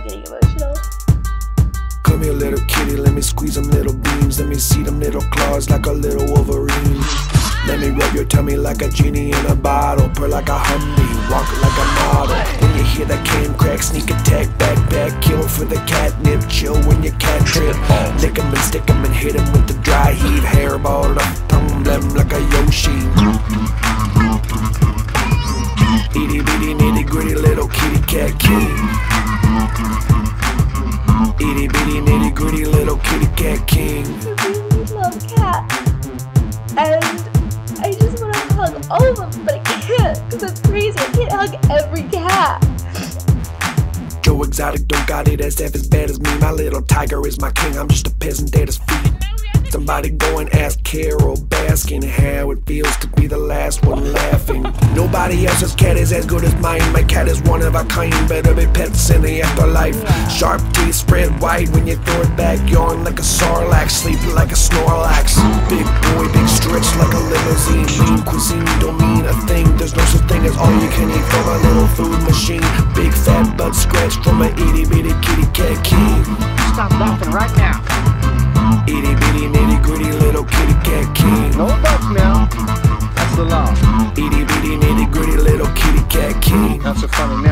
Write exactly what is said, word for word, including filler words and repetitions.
getting emotional. Come here, little kitty, let me squeeze them little beams. Let me see them little claws like a little Wolverine. Let me rub your tummy like a genie in a bottle. Purr like a Humvee, walk like a model. When you hear that cane crack, sneak attack, backpack, kill for the catnip. Chill when your cat trip. Lick 'em and stick 'em and hit 'em with the dry heat. Hairball up, tongue blem like a Yoshi. Itty bitty nitty gritty little kitty cat king. Itty bitty nitty gritty little kitty cat king. I really love cats. And I just want to hug all of them, but I can't, because it's crazy. I can't hug every cat. Joe Exotic don't got it as half as bad as me. My little tiger is my king, I'm just a peasant at his feet. Somebody go and ask Carol Baskin how it feels to be the last one laughing. Nobody else's cat is as good as mine. My cat is one of a kind, better be pets in the afterlife. Sharp teeth spread wide when you throw it back. Yawn like a Sarlacc, sleep like a Snorlax. Big boy, big stretch like a limousine. Lean cuisine don't mean a thing. There's no such thing as all you can eat from a little food machine. Big fat butt scratch from an itty bitty kitty cat king. Stop laughing right now. Itty bitty nitty gritty little kitty cat king. No adults now. That's the law. Itty bitty nitty gritty little kitty cat king. That's a funny